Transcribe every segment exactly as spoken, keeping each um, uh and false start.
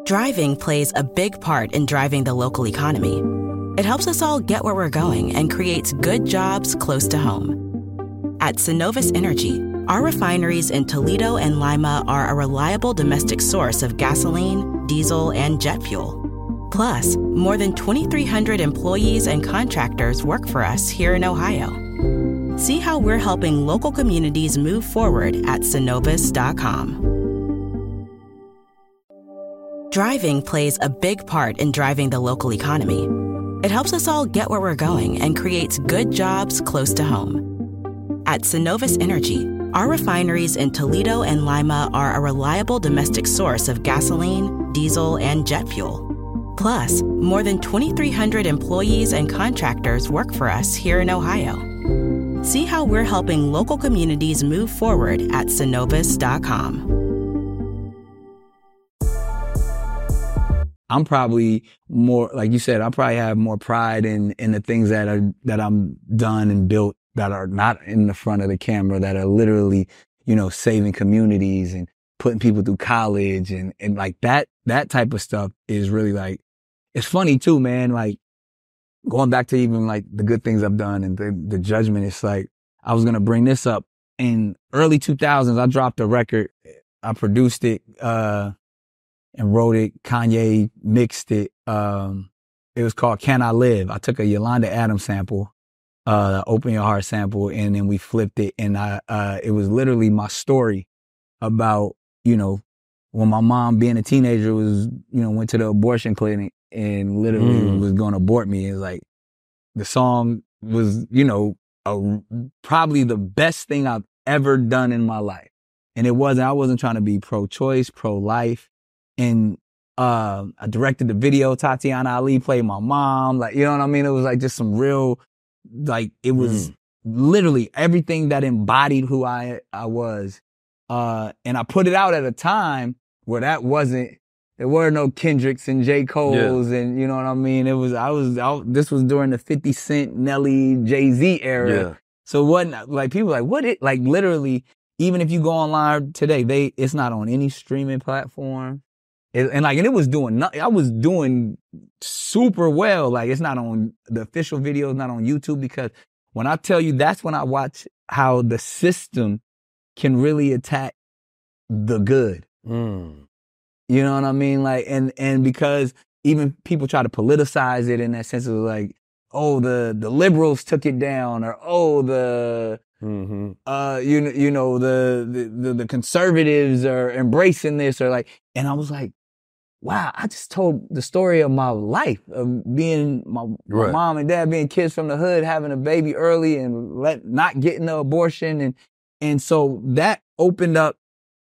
Driving plays a big part in driving the local economy. It helps us all get where we're going and creates good jobs close to home. At Synovus Energy, our refineries in Toledo and Lima are a reliable domestic source of gasoline, diesel, and jet fuel. Plus, more than twenty-three hundred employees and contractors work for us here in Ohio. See how we're helping local communities move forward at synovus dot com. Driving plays a big part in driving the local economy. It helps us all get where we're going and creates good jobs close to home. At Synovus Energy, our refineries in Toledo and Lima are a reliable domestic source of gasoline, diesel, and jet fuel. Plus, more than twenty-three hundred employees and contractors work for us here in Ohio. See how we're helping local communities move forward at synovus dot com. I'm probably more, like you said, I probably have more pride in in the things that are that I'm done and built that are not in the front of the camera, that are literally, you know, saving communities and putting people through college and and like that that type of stuff is really like, it's funny too, man. Like going back to even like the good things I've done and the, the judgment. It's like I was gonna bring this up in early two thousands. I dropped a record. I produced it. Uh, and wrote it. Kanye mixed it. Um, it was called Can I Live? I took a Yolanda Adams sample, uh, Open Your Heart sample, and then we flipped it. And I, uh, it was literally my story about, you know, when my mom being a teenager was, you know, went to the abortion clinic and literally mm. was going to abort me. It's like the song was, you know, a, probably the best thing I've ever done in my life. And it wasn't, I wasn't trying to be pro-choice, pro-life. And uh, I directed the video. Tatiana Ali played my mom. Like, you know what I mean? It was like just some real, like, it was mm. literally everything that embodied who I I was. Uh, and I put it out at a time where that wasn't, there were no Kendricks and J. Cole's yeah. and, you know what I mean? It was, I was, I, this was during the fifty Cent, Nelly, Jay-Z era. Yeah. So it wasn't, like, people were like, what it, like, literally, even if you go online today, they, it's not on any streaming platform. It, and like, and it was doing, not, I was doing super well. Like, it's not on the official videos, not on YouTube, because when I tell you, that's when I watch how the system can really attack the good. Mm. You know what I mean? Like, and, and because even people try to politicize it in that sense of like, oh, the, the liberals took it down, or, oh, the, mm-hmm. uh, you, you know, the, the, the conservatives are embracing this, or like, and I was like, wow, I just told the story of my life, of being my, my right. mom and dad being kids from the hood, having a baby early and let, not getting the abortion. And, and so that opened up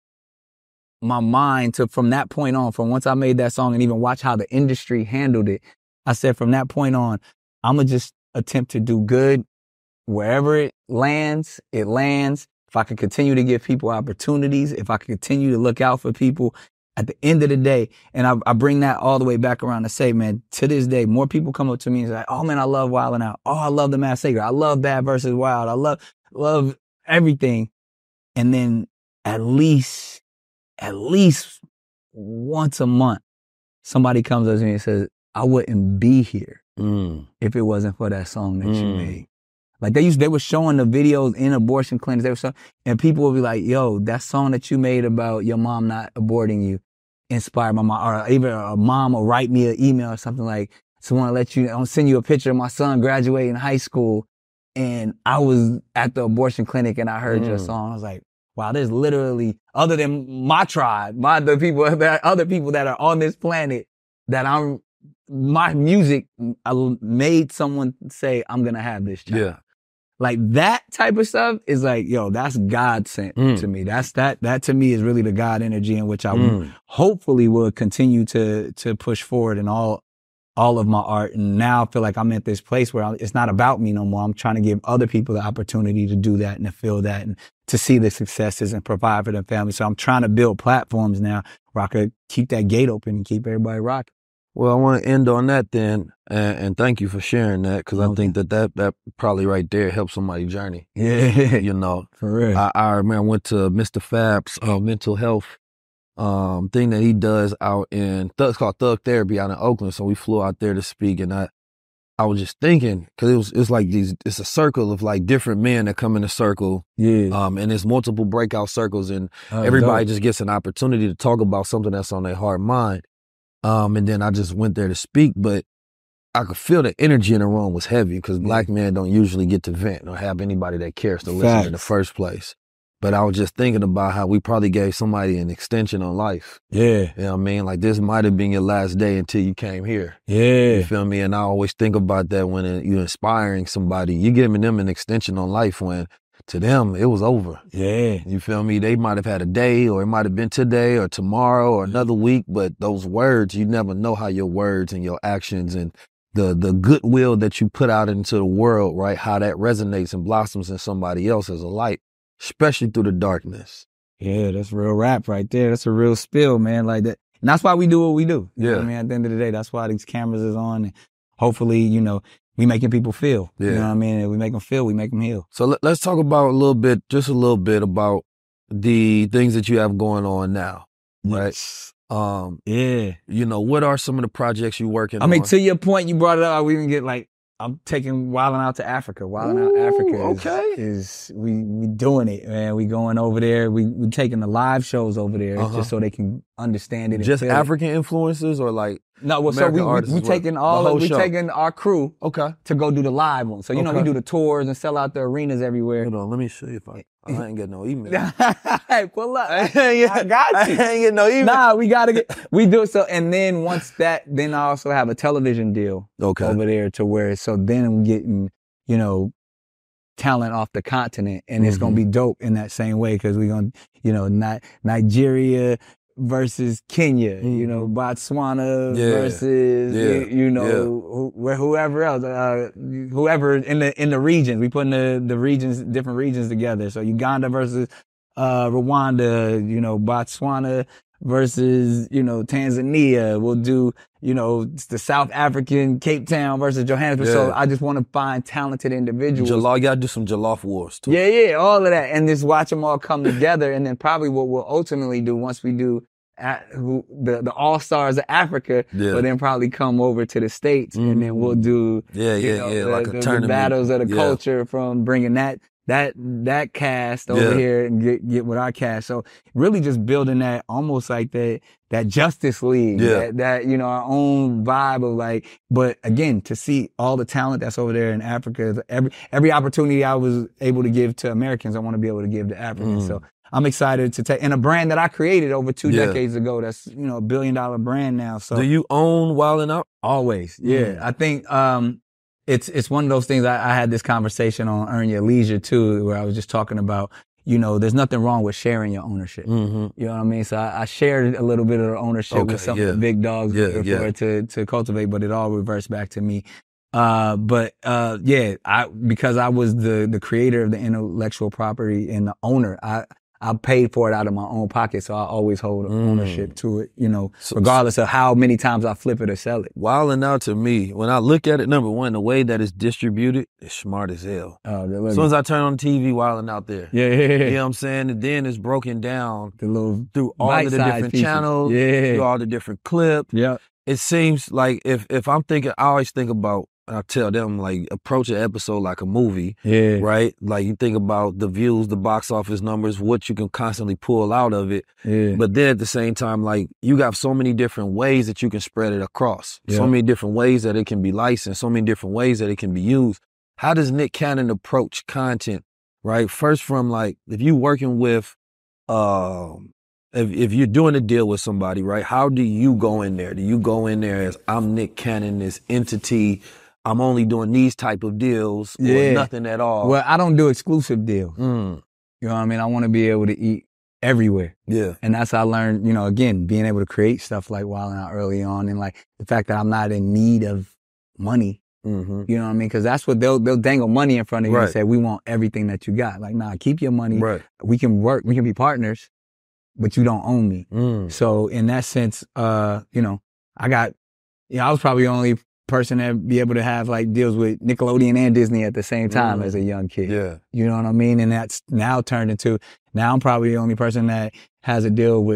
my mind to, from that point on, from once I made that song and even watch how the industry handled it, I said, from that point on, I'm going to just attempt to do good wherever it lands, it lands. If I can continue to give people opportunities, if I can continue to look out for people, at the end of the day, and I, I bring that all the way back around to say, man, to this day, more people come up to me and say, oh man, I love Wild 'N Out. Oh, I love The Masked Singer. I love Bad versus Wild. I love, love everything. And then at least, at least once a month, somebody comes up to me and says, I wouldn't be here mm. if it wasn't for that song that mm. you made. Like they used, they were showing the videos in abortion clinics. They were showing, and people would be like, yo, that song that you made about your mom not aborting you inspired my mom. Or even a mom will write me an email or something like, so I want to let you, I'll send you a picture of my son graduating high school. And I was at the abortion clinic and I heard mm. your song. I was like, wow, there's literally, other than my tribe, my, the people, that other people that are on this planet that I'm, my music I made someone say, I'm going to have this child. Yeah. Like that type of stuff is like, yo, that's God sent mm. to me. That's that, that to me is really the God energy in which I mm. hopefully will continue to, to push forward in all, all of my art. And now I feel like I'm at this place where I, it's not about me no more. I'm trying to give other people the opportunity to do that and to feel that and to see the successes and provide for their family. So I'm trying to build platforms now where I could keep that gate open and keep everybody rocking. Well, I want to end on that then, and, and thank you for sharing that, because okay. I think that, that that probably right there helps somebody's journey. Yeah. You know, for real. I, I remember I went to Mister Fab's uh, mental health um, thing that he does out in, it's called Thug Therapy out in Oakland. So we flew out there to speak, and I, I was just thinking, cause it was, it's like these, it's a circle of like different men that come in a circle. Yeah. Um, and there's multiple breakout circles, and Oh, everybody dope. just gets an opportunity to talk about something that's on their heart and mind. Um, and then I just went there to speak, but I could feel the energy in the room was heavy because Yeah. black men don't usually get to vent or have anybody that cares to listen in the Facts. first place. But I was just thinking about how we probably gave somebody an extension on life. Yeah. You know what I mean? Like this might have been your last day until you came here. Yeah. You feel me? And I always think about that when it, you're inspiring somebody. You're giving them an extension on life when to them it was over. Yeah. You feel me? They might have had a day, or it might have been today or tomorrow or another week, but those words, you never know how your words and your actions and the the goodwill that you put out into the world, right? How that resonates and blossoms in somebody else as a light, especially through the darkness. Yeah, that's real rap right there. That's a real spill, man. Like that. And that's why we do what we do. You know Yeah. what I mean? At the end of the day, that's why these cameras is on. And hopefully, you know, we making people feel. You Yeah. know what I mean? And we make them feel, we make them heal. So let, let's talk about a little bit, just a little bit about the things that you have going on now, right? Yes. Um, Yeah. you know, what are some of the projects you're working I mean, on? to your point, you brought it up. We even get like, I'm taking Wildin' Out to Africa. Wildin' Out Ooh, Africa is, okay. is we we doing it, man. We going over there. We we taking the live shows over there Uh-huh. just so they can understand it. And Just feel it. African influences or like, No, well, so American we we, artists we as well? taking The all whole of, we show. taking our crew okay. to go do the live ones. So you know we Okay. do the tours and sell out the arenas everywhere. Hold on, let me see if I, I ain't get no email. Hey, pull up. I ain't get, I got I you. ain't get no email. Nah, we gotta get. We do it so, and then once that, then I also have a television deal Okay. over there to where so then I'm getting, you know, talent off the continent, and it's gonna Mhm. be dope in that same way because we're gonna, you know, Ni- Nigeria versus Kenya, you know, Botswana Yeah. versus, Yeah. you, you know, Yeah. who, where whoever else, uh, whoever in the in the regions, we putting the the regions, different regions together. So Uganda versus uh, Rwanda, you know, Botswana versus, you know, Tanzania. We'll do, you know, the South African, Cape Town versus Johannesburg. So Yeah. I just want to find talented individuals. Jollof, you gotta do some jollof wars too. Yeah, yeah, all of that. And just watch them all come together. And then probably what we'll ultimately do once we do at, who, the, the all-stars of Africa, Yeah. will then probably come over to the States and then we'll do, Yeah, you yeah, know, yeah, the, like a the, the tournament. battles of the Yeah. culture from bringing that, that, that cast over Yeah. here and get, get with our cast. So really just building that almost like that, that Justice League, Yeah. that, that, you know, our own vibe of like, but again, to see all the talent that's over there in Africa, every, every opportunity I was able to give to Americans, I want to be able to give to Africans. Mm. So I'm excited to take, and a brand that I created over two Yeah. decades ago, that's, you know, a billion dollar brand now. So Do you own Wildin' Out? always, yeah. Mm. I think, um, it's, it's one of those things. I, I had this conversation on Earn Your Leisure too, where I was just talking about, you know, there's nothing wrong with sharing your ownership. Mm-hmm. You know what I mean? So I, I shared a little bit of the ownership Okay, with some yeah. of the big dogs Yeah, for yeah. it to, to cultivate, but it all reversed back to me. Uh, but, uh, yeah, I, because I was the, the creator of the intellectual property and the owner, I, I paid for it out of my own pocket. So I always hold Mm. ownership to it, you know, So- regardless of how many times I flip it or sell it. Wildin' Out to me, when I look at it, number one, the way that it's distributed is smart as hell. Oh, the As little, soon as I turn on T V, Wildin' Out there. yeah, yeah, yeah. You know what I'm saying? And then it's broken down The little, through all of the bite-sized different pieces. channels, Yeah. through all the different clips. Yeah. It seems like if if I'm thinking, I always think about, I tell them, like, approach an episode like a movie, Yeah. right? Like, you think about the views, the box office numbers, what you can constantly pull out of it. Yeah. But then at the same time, like, you got so many different ways that you can spread it across. Yeah. So many different ways that it can be licensed, so many different ways that it can be used. How does Nick Cannon approach content, right? First from, like, if you working with, um, if, if you're doing a deal with somebody, right? How do you go in there? Do you go in there as, I'm Nick Cannon, this entity, I'm only doing these type of deals or Yeah. nothing at all? Well, I don't do exclusive deals. Mm, You know what I mean? I want to be able to eat everywhere. yeah. And that's how I learned, you know, again, being able to create stuff like Wildin' Out early on, and like the fact that I'm not in need of money. Mm-hmm. You know what I mean? Because that's what they'll they'll dangle money in front of you Right. and say, we want everything that you got. Like, nah, keep your money. Right. We can work, we can be partners, but you don't own me. Mm. So in that sense, uh, you know, I got, you know, I was probably the only person that be able to have like deals with Nickelodeon and Disney at the same time Mm. as a young kid. Yeah. You know what I mean? And that's now turned into, now I'm probably the only person that has a deal with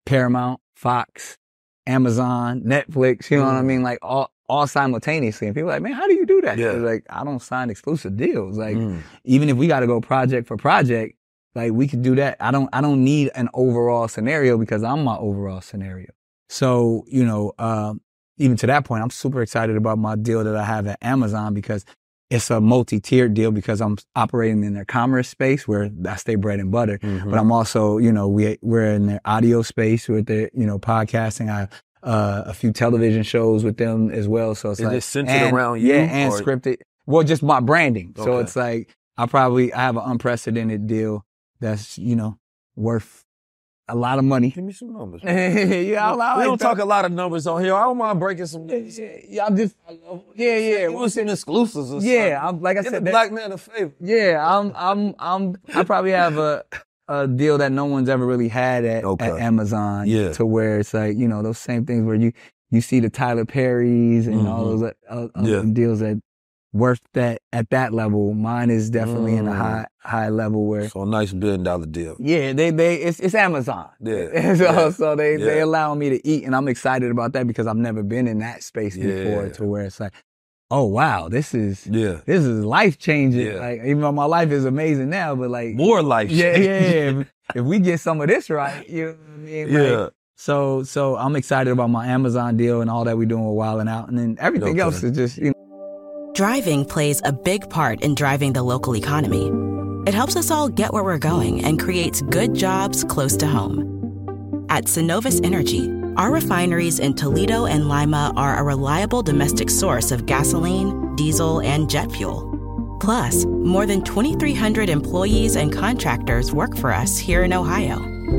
Paramount, Fox, Amazon, Netflix, you know Mm. what I mean? Like all, all simultaneously. And people are like, man, how do you do that? Yeah. It's like, I don't sign exclusive deals. Like, Mm. even if we got to go project for project, like we could do that. I don't, I don't need an overall scenario because I'm my overall scenario. So, you know, um, even to that point, I'm super excited about my deal that I have at Amazon because it's a multi-tiered deal because I'm operating in their commerce space where that's their bread and butter. Mhm. But I'm also, you know, we, we're in their audio space with their, you know, podcasting. I have uh, a few television shows with them as well. So it's Is like, it centered and, around you? yeah, and or- scripted. Well, just my branding. So Okay. it's like, I probably, I have an unprecedented deal that's, you know, worth a lot of money. Give me some numbers. yeah, I, I we like don't that. talk a lot of numbers on here. I don't mind breaking some. Yeah, yeah, yeah, I'm just, yeah, yeah. Give us some exclusives or Yeah, something. I'm, like I Get said, the that- black man a favor. yeah, I'm, I'm, I'm, I probably have a, a deal that no one's ever really had at, Okay. at Amazon. Yeah. To where it's like, you know, those same things where you, you see the Tyler Perry's and all Mhm. those uh, uh, Yeah. deals that worth that at that level. Mine is definitely in a Mm. high, high level where, So a nice billion dollar deal. yeah, they, they, it's, it's Amazon. Yeah. so, Yeah. so they, they Yeah. allow me to eat and I'm excited about that because I've never been in that space before Yeah. to where it's like, oh wow, this is, Yeah. this is life changing. Yeah. Like, even though my life is amazing now, but like, More life. yeah, change. yeah, yeah. If, if we get some of this right, you know what I mean? Like, Yeah. so, so I'm excited about my Amazon deal and all that we're doing with Wild 'N Out. And then everything Okay. else is just, you know. Driving plays a big part in driving the local economy. It helps us all get where we're going and creates good jobs close to home. At Synovus Energy, our refineries in Toledo and Lima are a reliable domestic source of gasoline, diesel, and jet fuel. Plus, more than twenty-three hundred employees and contractors work for us here in Ohio.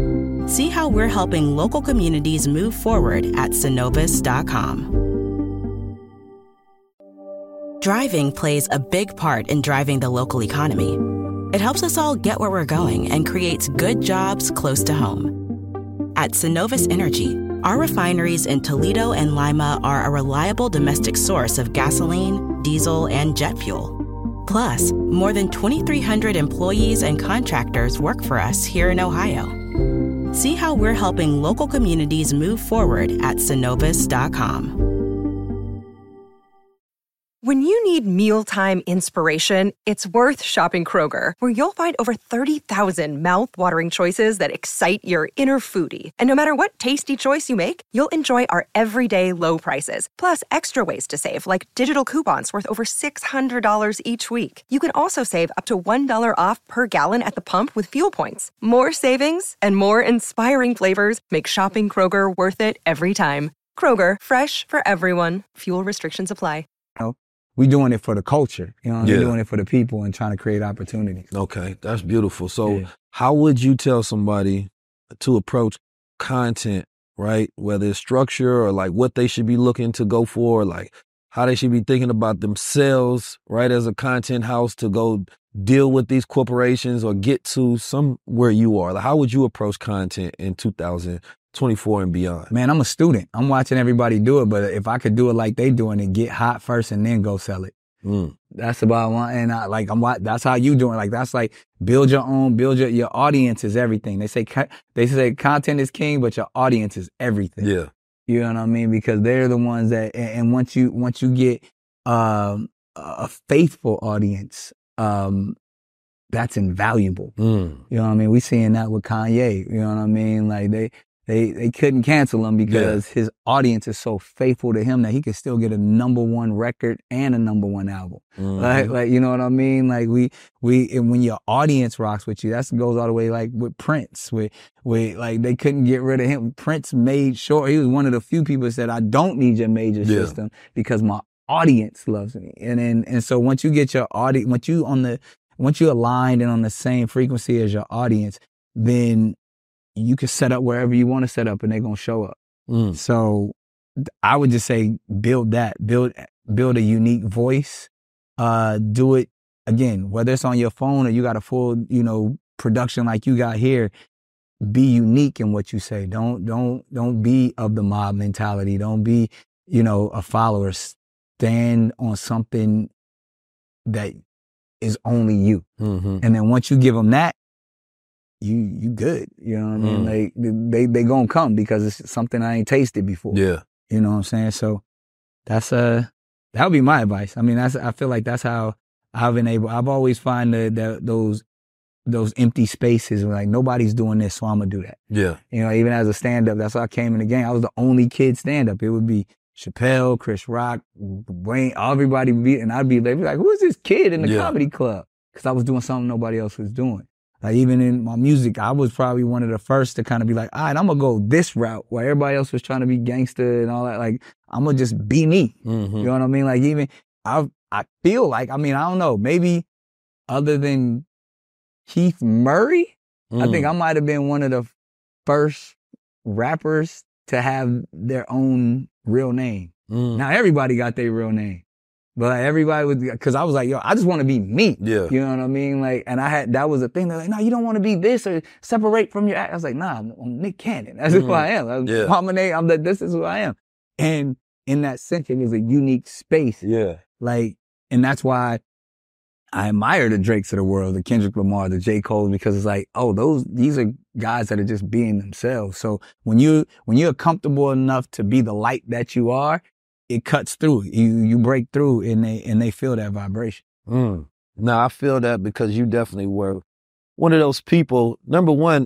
See how we're helping local communities move forward at synovus dot com. Driving plays a big part in driving the local economy. It helps us all get where we're going and creates good jobs close to home. At Synovus Energy, our refineries in Toledo and Lima are a reliable domestic source of gasoline, diesel, and jet fuel. Plus, more than twenty-three hundred employees and contractors work for us here in Ohio. See how we're helping local communities move forward at synovus dot com. When you need mealtime inspiration, it's worth shopping Kroger, where you'll find over thirty thousand mouth-watering choices that excite your inner foodie. And no matter what tasty choice you make, you'll enjoy our everyday low prices, plus extra ways to save, like digital coupons worth over six hundred dollars each week. You can also save up to one dollar off per gallon at the pump with fuel points. More savings and more inspiring flavors make shopping Kroger worth it every time. Kroger, fresh for everyone. Fuel restrictions apply. We doing it for the culture, you know, Yeah. we're doing it for the people and trying to create opportunities. Okay, that's beautiful. So Yeah. how would you tell somebody to approach content, right? Whether it's structure or like what they should be looking to go for, like how they should be thinking about themselves, right? As a content house to go deal with these corporations or get to somewhere you are. Like how would you approach content in two thousand twenty-four and beyond? Man, I'm a student. I'm watching everybody do it, but if I could do it like they doing it, get hot first and then go sell it. Mm. That's about one. And I like, I'm wa- that's how you doing. Like, that's like build your own, build your, your audience is everything. They say, co- they say content is king, but your audience is everything. Yeah. You know what I mean? Because they're the ones that, and, and once you, once you get, um, a faithful audience, um, that's invaluable. Mm. You know what I mean? We seeing that with Kanye. You know what I mean? Like they, they, they couldn't cancel him because his audience is so faithful to him that he could still get a number one record and a number one album. Mhm. Like, like, you know what I mean? Like we, we, and when your audience rocks with you, that goes all the way like with Prince, with, with like they couldn't get rid of him. Prince made sure, he was one of the few people that said, I don't need your major Yeah. system because my audience loves me. And then, and so once you get your audience, once you on the, once you're aligned and on the same frequency as your audience, then you can set up wherever you want to set up and they're going to show up. Mm. So th- I would just say build that, build, build a unique voice. Uh, do it again, whether it's on your phone or you got a full, you know, production like you got here. Be unique in what you say. Don't, don't, don't be of the mob mentality. Don't be, you know, a follower. Stand on something that is only you. Mm-hmm. And then once you give them that, you you good. You know what I mean? Mm. Like they they gonna come because it's something I ain't tasted before. Yeah. You know what I'm saying? So that's uh that would be my advice. I mean, that's I feel like that's how I've been able. I've always find the, the those those empty spaces where like nobody's doing this, so I'm gonna do that. Yeah. You know, even as a stand up, that's how I came in the game. I was the only kid stand up. It would be Chappelle, Chris Rock, Wayne, everybody be, and I'd be they'd be like, who is this kid in the Yeah. comedy club? Because I was doing something nobody else was doing. Like even in my music, I was probably one of the first to kind of be like, all right, I'm gonna go this route where everybody else was trying to be gangster and all that. Like, I'm gonna just be me. Mm-hmm. You know what I mean? Like even I I feel like, I mean, I don't know, maybe other than Keith Murray, Mm. I think I might have been one of the first rappers to have their own real name. Mm. Now everybody got their real name, but everybody was, cause I was like, yo, I just want to be me. Yeah. You know what I mean? Like, and I had, that was a thing. They're like, no, you don't want to be this or separate from your act. I was like, nah, I'm, I'm Nick Cannon. That's Mm. who I am. I'm, Yeah. I'm, a name, I'm the, this is who I am. And in that sense, it was a unique space. Yeah. Like, and that's why I admire the Drakes of the world, the Kendrick Lamar, the J. Cole, because it's like, oh, those, these are guys that are just being themselves. So when you, when you're comfortable enough to be the light that you are, it cuts through. You, you break through and they, and they feel that vibration. Mm. No, I feel that because you definitely were one of those people. Number one,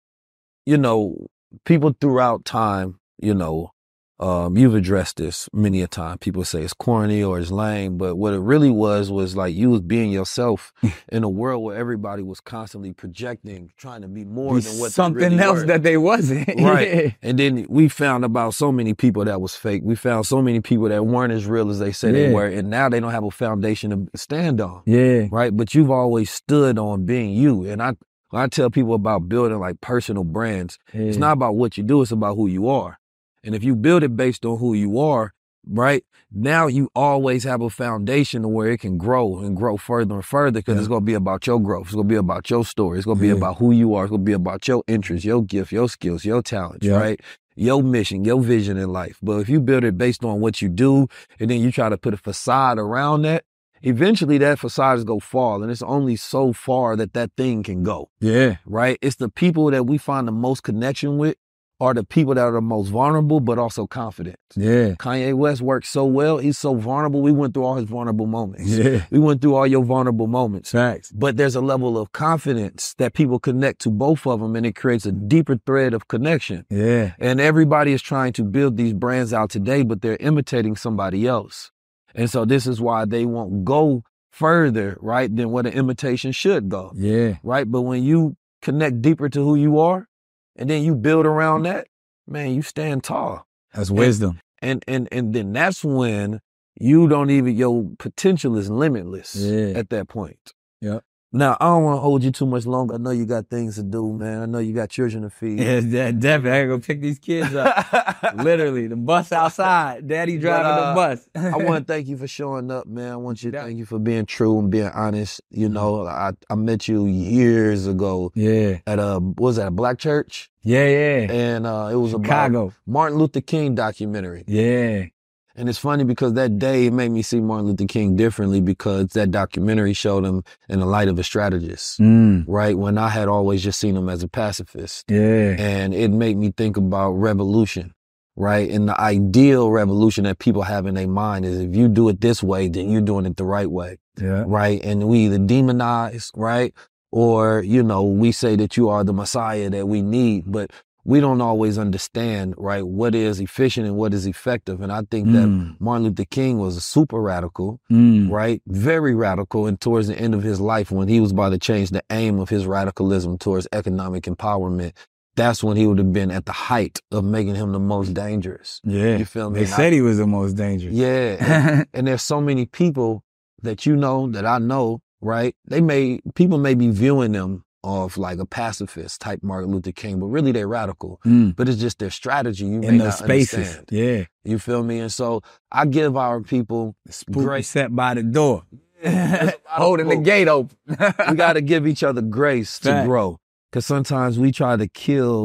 you know, people throughout time, you know, um, you've addressed this many a time. People say it's corny or it's lame, but what it really was was like you was being yourself in a world where everybody was constantly projecting, trying to be more Be than what something they really else were. that they wasn't. Right. And then we found about so many people that was fake. We found so many people that weren't as real as they said Yeah. they were. And now they don't have a foundation to stand on. Yeah. Right. But you've always stood on being you. And I, when I tell people about building like personal brands, Yeah. it's not about what you do. It's about who you are. And if you build it based on who you are, right, now you always have a foundation to where it can grow and grow further and further because Yeah. it's going to be about your growth. It's going to be about your story. It's going to be Yeah. about who you are. It's going to be about your interests, your gift, your skills, your talents, Yeah. right? Your mission, your vision in life. But if you build it based on what you do and then you try to put a facade around that, eventually that facade is going to fall. And it's only so far that that thing can go, Yeah. right? It's the people that we find the most connection with are the people that are the most vulnerable, but also confident. Yeah. Kanye West works so well. He's so vulnerable. We went through all his vulnerable moments. Yeah. We went through all your vulnerable moments. Facts. But there's a level of confidence that people connect to both of them, and it creates a deeper thread of connection. Yeah. And everybody is trying to build these brands out today, but they're imitating somebody else. And so this is why they won't go further, right, than what an imitation should go, Yeah. right? But when you connect deeper to who you are, and then you build around that, man, you stand tall. That's wisdom. And and and then that's when you don't even, your potential is limitless Yeah. at that point. Yep. Now, I don't want to hold you too much longer. I know you got things to do, man. I know you got children to feed. Yeah, de- definitely. I gotta go pick these kids up. Literally, the bus outside. Daddy driving But, uh, the bus. I want to thank you for showing up, man. I want you to Yeah. thank you for being true and being honest. You know, I, I met you years ago Yeah. at a, what was that, a black church? Yeah, yeah. And uh, it was about Chicago. Martin Luther King documentary. Yeah. And it's funny because that day it made me see Martin Luther King differently because that documentary showed him in the light of a strategist, Mm. right? When I had always just seen him as a pacifist. Yeah. And it made me think about revolution, right? And the ideal revolution that people have in their mind is if you do it this way, then you're doing it the right way, Yeah. right? And we either demonize, right? Or, you know, we say that you are the Messiah that we need, but we don't always understand, right, what is efficient and what is effective. And I think Mm. that Martin Luther King was a super radical, Mm. right? Very radical. And towards the end of his life, when he was about to change the aim of his radicalism towards economic empowerment, that's when he would have been at the height of making him the most dangerous. Yeah. You feel me? They And said I- he was the most dangerous. Yeah. And, and there's so many people that you know, that I know, right? They may, people may be viewing them of like a pacifist type Martin Luther King, but really they're radical. Mm. But it's just their strategy. You may In not those spaces. understand. Yeah. You feel me? And so I give our people Spook Great. set by the door. There's a lot of Holding the spook. gate open. we got to give each other grace to Fact. grow. Because sometimes we try to kill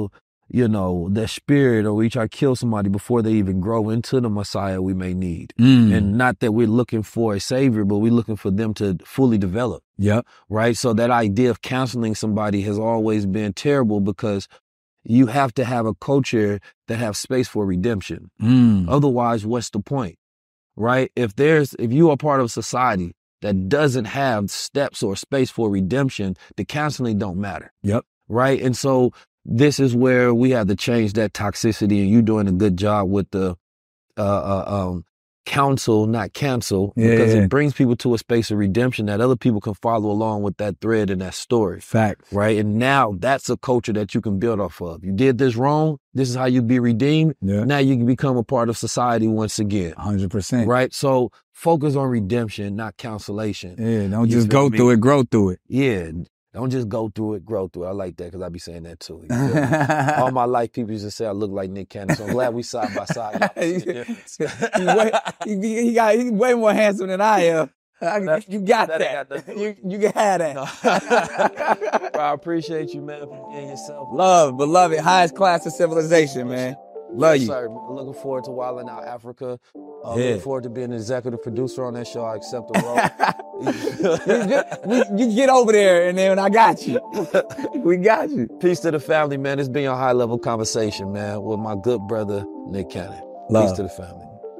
you know, their spirit, or we try to kill somebody before they even grow into the Messiah we may need. Mm. And not that we're looking for a savior, but we're looking for them to fully develop. Yep. Right? So that idea of canceling somebody has always been terrible, because you have to have a culture that have space for redemption. Mm. Otherwise, what's the point? Right? If there's, if you are part of society that doesn't have steps or space for redemption, the counseling don't matter. Yep. Right? And so this is where we have to change that toxicity, and you doing a good job with the uh, uh, um, counsel, not cancel, Yeah, because yeah. it brings people to a space of redemption that other people can follow along with that thread and that story. Facts. Right? And now that's a culture that you can build off of. You did this wrong. This is how you be redeemed. Yeah. Now you can become a part of society once again. one hundred percent. Right? So focus on redemption, not cancellation. Yeah, don't You just feel go me? through it, grow through it. Yeah. Don't just go through it, grow through it. I like that, because I be saying that too. You feel me? All my life, people used to say I look like Nick Cannon, so I'm glad we side by side. Y'all see the difference. he, way, he, he got he's way more handsome than I am. I, That- you got that that. ain't got nothing to You, you can have that. Bro, I appreciate you, man, for being yourself. Love, beloved, highest class of civilization, man. Love Yes, you. sir. Looking forward to Wildin' Out Africa. Uh, Yeah. Looking forward to being an executive producer on that show. I accept the role. you, just, we, you get over there, and then I got you. We got you. Peace to the family, man. It's been a high level conversation, man, with my good brother, Nick Cannon. Love. Peace to the family.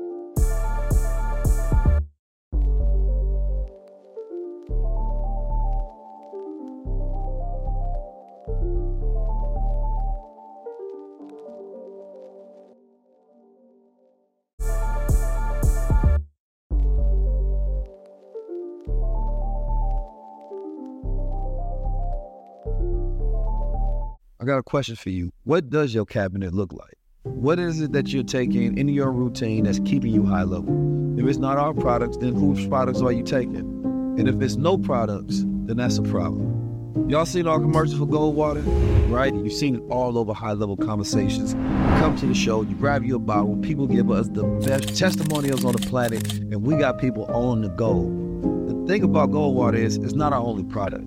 I got a question for you. What does your cabinet look like? What is it that you're taking in your routine that's keeping you high level? If it's not our products, then whose products are you taking? And if it's no products, then that's a problem. Y'all seen our commercials for Goldwater, right? You've seen it all over High Level Conversations. You come to the show, you grab you a bottle, people give us the best testimonials on the planet, and we got people on the go. The thing about Goldwater is it's not our only product.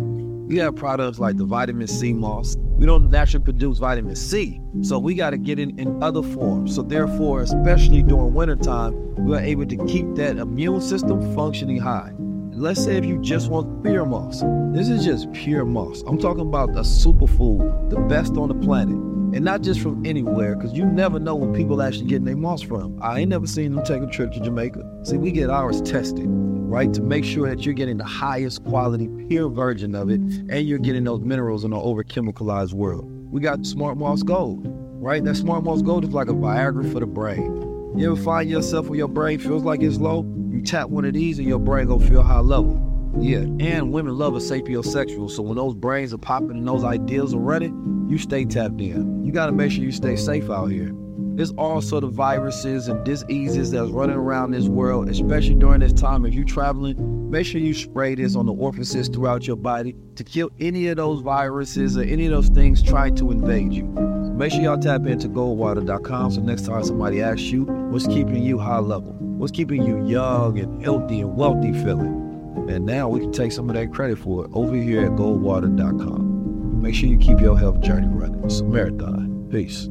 We have products like the vitamin C moss. We don't naturally produce vitamin C, so we got to get it in other forms. So therefore, especially during wintertime, we are able to keep that immune system functioning high. Let's say if you just want pure moss. This is just pure moss. I'm talking about a superfood, the best on the planet. And not just from anywhere, because you never know when people actually getting their moss from. I ain't never seen them take a trip to Jamaica. See, we get ours tested, right? To make sure that you're getting the highest quality, pure version of it, and you're getting those minerals in an over-chemicalized world. We got Smart Moss Gold, right? That Smart Moss Gold is like a Viagra for the brain. You ever find yourself when your brain feels like it's low? You tap one of these and your brain gonna feel high level. Yeah, and women love a sapiosexual, so when those brains are popping and those ideals are running, you stay tapped in. You gotta make sure you stay safe out here. There's all sort of viruses and diseases that's running around this world, especially during this time. If you're traveling, make sure you spray this on the orifices throughout your body to kill any of those viruses or any of those things trying to invade you. Make sure y'all tap into goldwater dot com so next time somebody asks you what's keeping you high level, what's keeping you young and healthy and wealthy feeling. And now we can take some of that credit for it over here at goldwater dot com. Make sure you keep your health journey running. It's a marathon. Peace.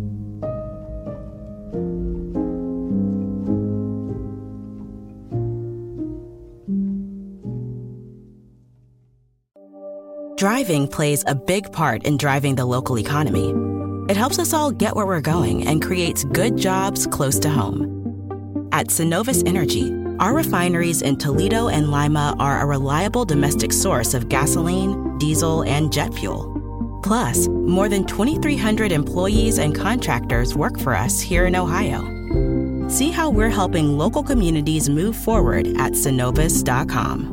Driving plays a big part in driving the local economy. It helps us all get where we're going and creates good jobs close to home. At Synovus Energy, our refineries in Toledo and Lima are a reliable domestic source of gasoline, diesel, and jet fuel. Plus, more than twenty-three hundred employees and contractors work for us here in Ohio. See how we're helping local communities move forward at synovus dot com.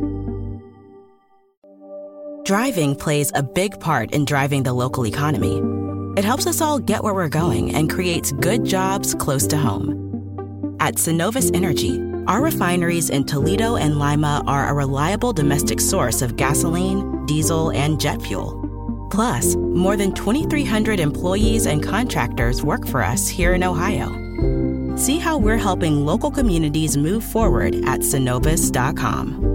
Driving plays a big part in driving the local economy. It helps us all get where we're going and creates good jobs close to home. At Synovus Energy, our refineries in Toledo and Lima are a reliable domestic source of gasoline, diesel, and jet fuel. Plus, more than twenty-three hundred employees and contractors work for us here in Ohio. See how we're helping local communities move forward at synovus dot com.